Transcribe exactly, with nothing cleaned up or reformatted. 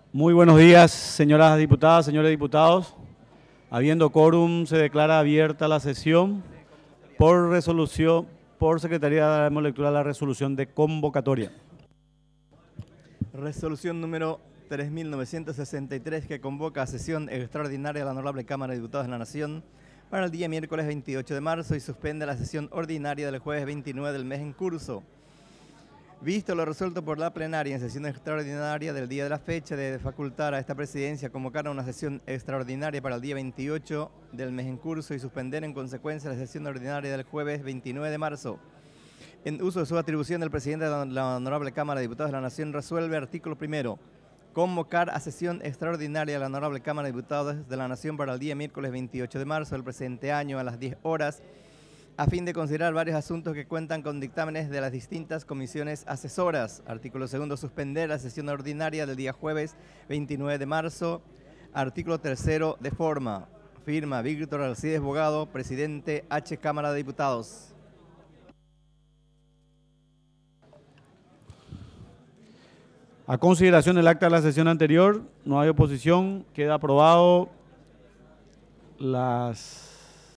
Muy buenos días, señoras diputadas, señores diputados. Habiendo quórum, se declara abierta la sesión. Por resolución, por secretaría, daremos lectura a la resolución de convocatoria. Resolución número tres mil novecientos sesenta y tres, que convoca a sesión extraordinaria de la Honorable Cámara de Diputados de la Nación para el día miércoles veintiocho de marzo y suspende la sesión ordinaria del jueves veintinueve del mes en curso. Visto lo resuelto por la plenaria en sesión extraordinaria del día de la fecha, de facultar a esta presidencia convocar a una sesión extraordinaria para el día veintiocho del mes en curso y suspender en consecuencia la sesión ordinaria del jueves veintinueve de marzo. En uso de su atribución, el presidente de la Honorable Cámara de Diputados de la Nación resuelve: artículo primero, convocar a sesión extraordinaria de la Honorable Cámara de Diputados de la Nación para el día miércoles veintiocho de marzo del presente año a las diez horas, a fin de considerar varios asuntos que cuentan con dictámenes de las distintas comisiones asesoras. Artículo segundo, suspender la sesión ordinaria del día jueves veintinueve de marzo. Artículo tercero, de forma. Firma Víctor Alcides Bogado, presidente H. Cámara de Diputados. A consideración del acta de la sesión anterior, no hay oposición, queda aprobado las